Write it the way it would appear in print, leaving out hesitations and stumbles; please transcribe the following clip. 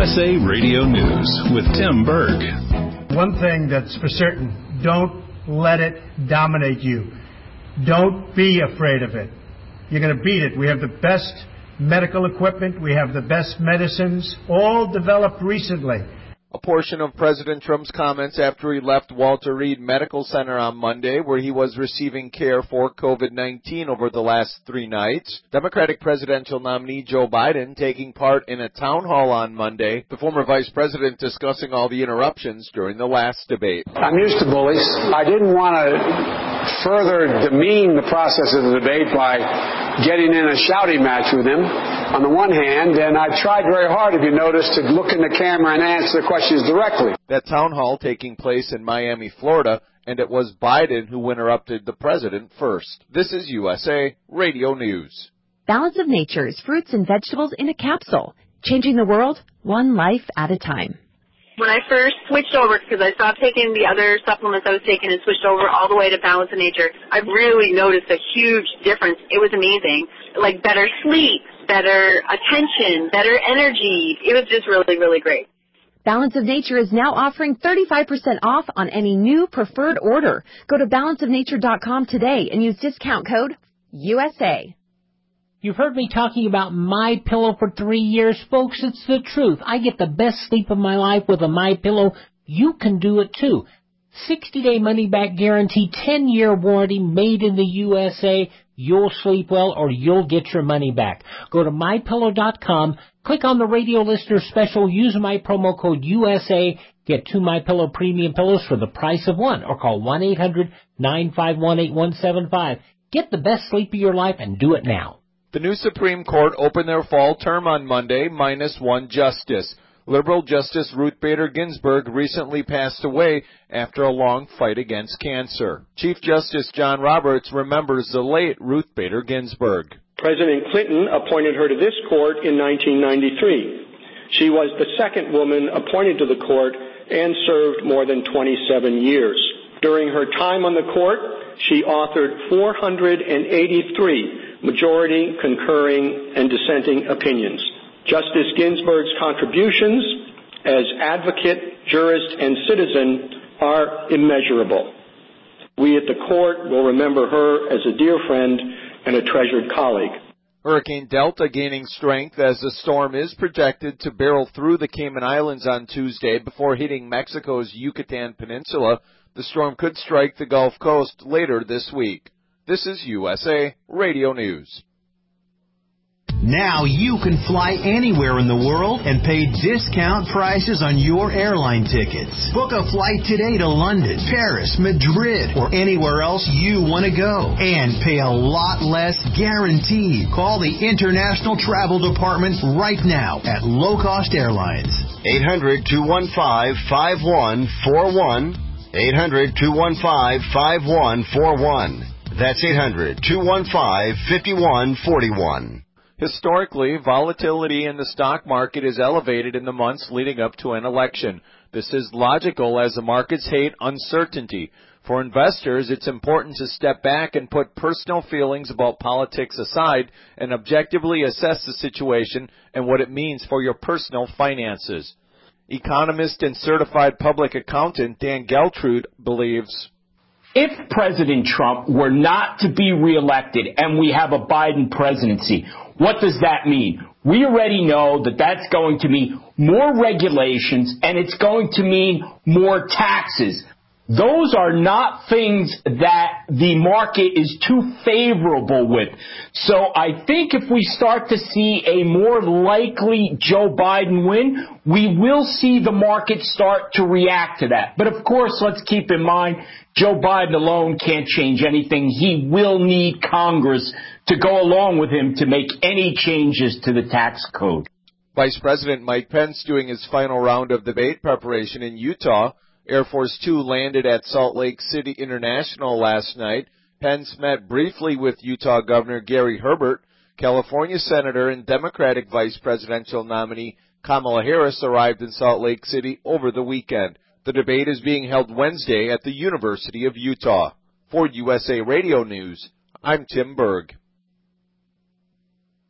USA Radio News with Tim Berg. One thing that's for certain, don't let it dominate you. Don't be afraid of it. You're going to beat it. We have the best medical equipment. We have the best medicines, all developed recently. A portion of President Trump's comments after he left Walter Reed Medical Center on Monday, where he was receiving care for COVID-19 over the last 3 nights. Democratic presidential nominee Joe Biden taking part in a town hall on Monday, the former vice president discussing all the interruptions during the last debate. I'm used to bullies. I didn't want to further demean the process of the debate by getting in a shouting match with him on the one hand, and I tried very hard, if you noticed, to look in the camera and answer the questions directly. That town hall taking place in Miami, Florida, and it was Biden who interrupted the president first. This is USA Radio News. Balance of Nature's fruits and vegetables in a capsule, changing the world one life at a time. When I first switched over, because I stopped taking the other supplements I was taking and switched over all the way to Balance of Nature, I really noticed a huge difference. It was amazing. Like better sleep, better attention, better energy. It was just really, really great. Balance of Nature is now offering 35% off on any new preferred order. Go to balanceofnature.com today and use discount code USA. You've heard me talking about MyPillow for 3 years, folks. It's the truth. I get the best sleep of my life with a MyPillow. You can do it too. 60-day money-back guarantee, 10-year warranty, made in the USA. You'll sleep well or you'll get your money back. Go to MyPillow.com, click on the radio listener special, use my promo code USA, get 2 MyPillow premium pillows for the price of one, or call 1-800-951-8175. Get the best sleep of your life and do it now. The new Supreme Court opened their fall term on Monday, minus 1 justice. Liberal Justice Ruth Bader Ginsburg recently passed away after a long fight against cancer. Chief Justice John Roberts remembers the late Ruth Bader Ginsburg. President Clinton appointed her to this court in 1993. She was the second woman appointed to the court and served more than 27 years. During her time on the court, she authored 483 majority, concurring, and dissenting opinions. Justice Ginsburg's contributions as advocate, jurist, and citizen are immeasurable. We at the court will remember her as a dear friend and a treasured colleague. Hurricane Delta gaining strength as the storm is projected to barrel through the Cayman Islands on Tuesday before hitting Mexico's Yucatan Peninsula. The storm could strike the Gulf Coast later this week. This is USA Radio News. Now you can fly anywhere in the world and pay discount prices on your airline tickets. Book a flight today to London, Paris, Madrid, or anywhere else you want to go. And pay a lot less guaranteed. Call the International Travel Department right now at Low Cost Airlines. 800-215-5141. 800-215-5141. That's 800-215-5141. Historically, volatility in the stock market is elevated in the months leading up to an election. This is logical as the markets hate uncertainty. For investors, it's important to step back and put personal feelings about politics aside and objectively assess the situation and what it means for your personal finances. Economist and certified public accountant Dan Geltrude believes, if President Trump were not to be reelected and we have a Biden presidency, what does that mean? We already know that that's going to mean more regulations and it's going to mean more taxes. Those are not things that the market is too favorable with. So I think if we start to see a more likely Joe Biden win, we will see the market start to react to that. But of course, let's keep in mind, Joe Biden alone can't change anything. He will need Congress to go along with him to make any changes to the tax code. Vice President Mike Pence doing his final round of debate preparation in Utah. Air Force Two landed at Salt Lake City International last night. Pence met briefly with Utah Governor Gary Herbert. California Senator and Democratic Vice Presidential nominee Kamala Harris arrived in Salt Lake City over the weekend. The debate is being held Wednesday at the University of Utah. For USA Radio News, I'm Tim Berg.